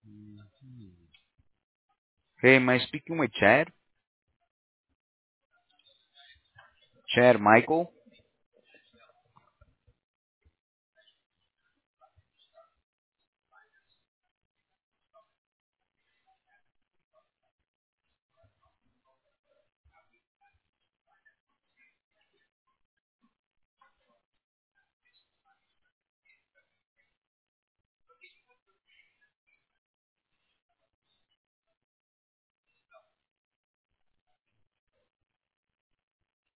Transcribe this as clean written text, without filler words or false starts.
Mhm. Hey, am I speaking with Chad? Chad Michael?